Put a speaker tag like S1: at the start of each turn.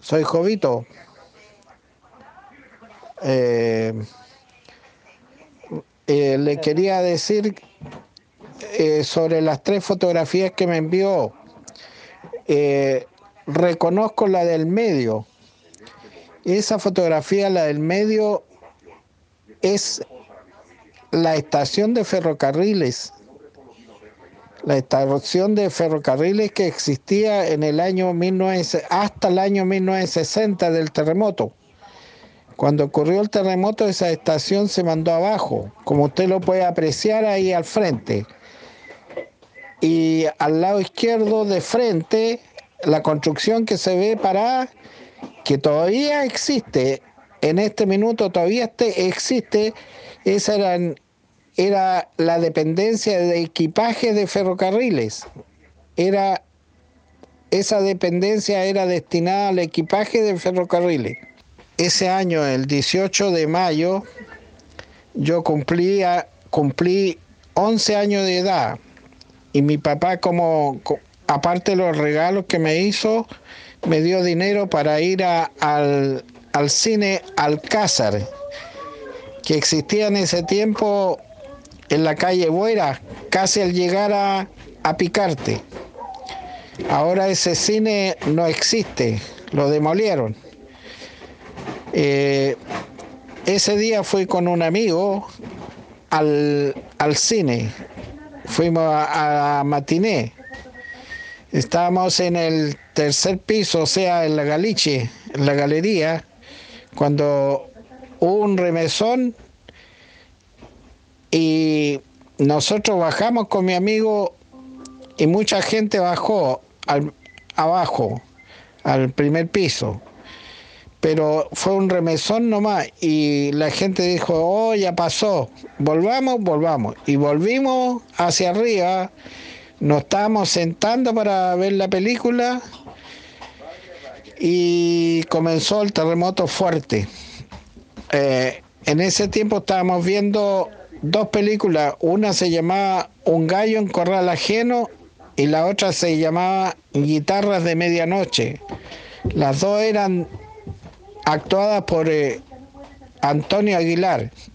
S1: Soy Jovito. Eh, Le quería decir sobre las tres fotografías que me envió. Eh, Reconozco la del medio. Esa fotografía, la del medio, es la estación de ferrocarriles. La estación de ferrocarriles que existía en el año 19, hasta el año 1960 del terremoto. Cuando ocurrió el terremoto, esa estación se mandó abajo, como usted lo puede apreciar ahí al frente. Y al lado izquierdo de frente, la construcción que se ve parada, que todavía existe, en este minuto todavía existe, esa era la dependencia de equipaje de ferrocarriles. Era, esa dependencia era destinada al equipaje de ferrocarriles. Ese año, el 18 de mayo, yo cumplí 11 años de edad y mi papá, aparte de los regalos que me hizo, me dio dinero para ir al cine Alcázar, que existía en ese tiempo en la calle Buera, casi al llegar a Picarte. Ahora ese cine no existe, lo demolieron. Ese día fui con un amigo al cine. Fuimos a matiné. Estábamos en el tercer piso, o sea, en la Galiche, en la galería, cuando hubo un remesón y nosotros bajamos con mi amigo y mucha gente bajó abajo, al primer piso. Pero fue un remesón nomás y la gente dijo, oh, ya pasó, volvamos. Y volvimos hacia arriba, nos estábamos sentando para ver la película y comenzó el terremoto fuerte. En ese tiempo estábamos viendo dos películas, una se llamaba Un gallo en corral ajeno y la otra se llamaba Guitarras de medianoche. Las dos eran actuadas por Antonio Aguilar.